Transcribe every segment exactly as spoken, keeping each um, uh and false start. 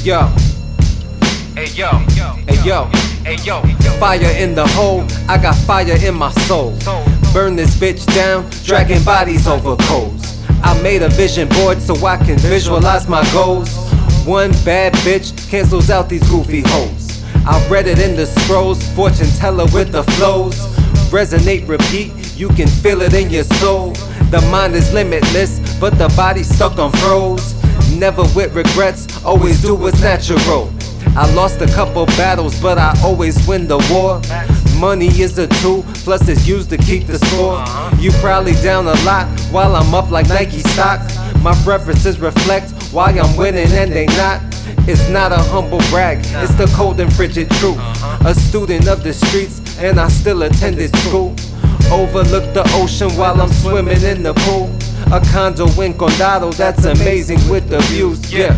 yo, Hey yo, hey yo, hey yo, fire in the hole, I got fire in my soul. Burn this bitch down, dragging bodies over coals. I made a vision board so I can visualize my goals. One bad bitch cancels out these goofy hoes. I read it in the scrolls, fortune teller with the flows. Resonate, repeat, you can feel it in your soul. The mind is limitless, but the body's stuck on froze. Never with regrets, always do what's natural. I lost a couple battles, but I always win the war. Money is a tool, plus it's used to keep the score. You probably down a lot, while I'm up like Nike stock. My preferences reflect why I'm winning and they not. It's not a humble brag, it's the cold and frigid truth. A student of the streets, and I still attended school. Overlook the ocean while I'm swimming in the pool. A condo in Condado that's amazing with the views, yeah.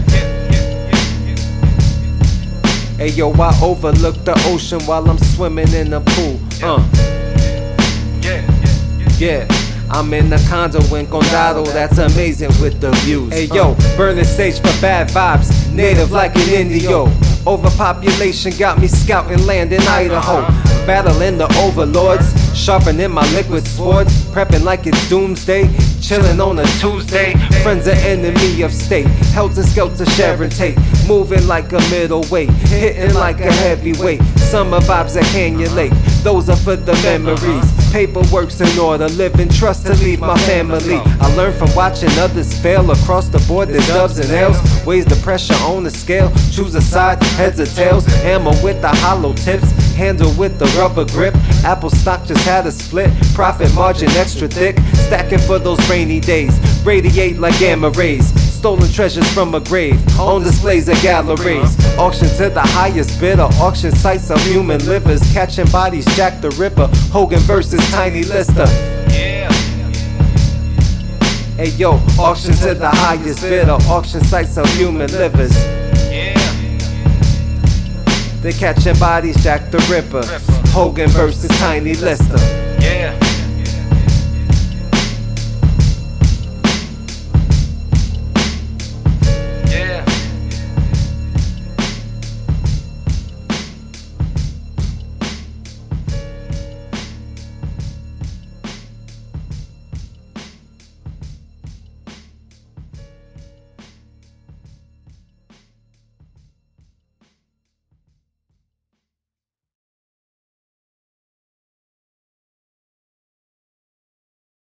Hey yo, I overlook the ocean while I'm swimming in the pool. Uh. Yeah, I'm in the condo in Condado that's amazing with the views. Hey yo, burning stage for bad vibes, native like an Indio. Overpopulation got me scouting land in Idaho. Battling the overlords, sharpening my liquid swords. Prepping like it's doomsday, chilling on a Tuesday. Friends are enemy of state, helter skelter Sharon Tate. Moving like a middleweight, hitting like a heavyweight. Summer vibes at Canyon Lake, those are for the memories. Paperwork's in order, living trust to leave my family. I learned from watching others fail across the board. There's dubs and L's, weighs the pressure on the scale. Choose a side, heads or tails. Ammo with the hollow tips, handle with the rubber grip. Apple stock just had a split, profit margin extra thick. Stacking for those rainy days, radiate like gamma rays. Stolen treasures from a grave, on displays at galleries. Auction to the highest bidder, auction sites of human livers. Catching bodies, Jack the Ripper, Hogan versus Tiny Lister. yeah. Hey yo, auction to the highest bidder, auction sites of human livers. Yeah. They catching bodies, Jack the Ripper, Hogan versus Tiny Lister. Yeah.